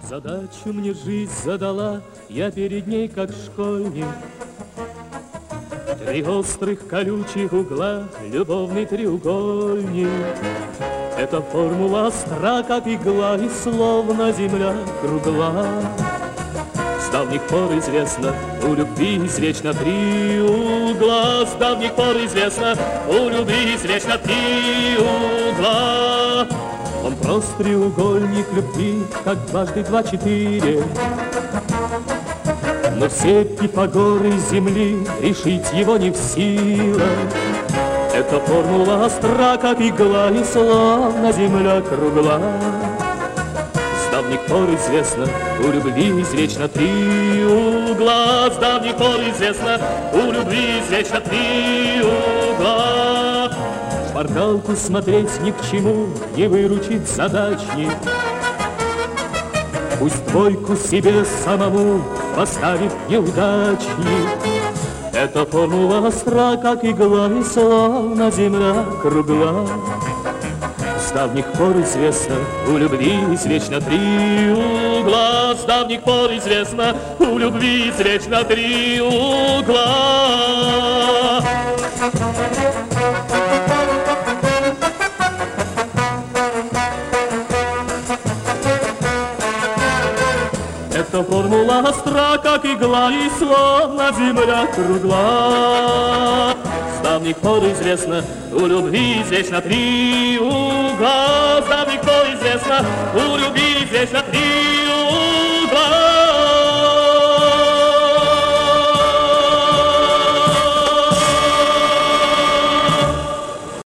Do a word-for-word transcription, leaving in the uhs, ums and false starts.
Задачу мне жизнь задала, я перед ней как школьник. Три острых колючих угла, любовный треугольник. Эта формула остра, как игла, и словно земля кругла. С давних пор известно, у любви извечно три угла. С давних пор известно, у любви извечно три угла. Он прост треугольник любви, как дважды два четыре. Но все Пифагоры земли решить его не в силах. Эта формула остра, как игла, и словно земля кругла. С давних пор известно, у любви извечно три угла. С давних пор известно, у любви извечно три угла. Шпаргалку смотреть ни к чему, не выручит задачник. Пусть двойку себе самому поставит неудачник. Эта формула остра, как игла, и словно земля кругла. С давних пор известно, у любви извечно три угла. С давних пор известно, у любви извечно три угла. Эта формула остра, как игла, и словно земля кругла. С давних пор известно, у любви извечно три угла. С давних пор известно, у любви извечно три угла.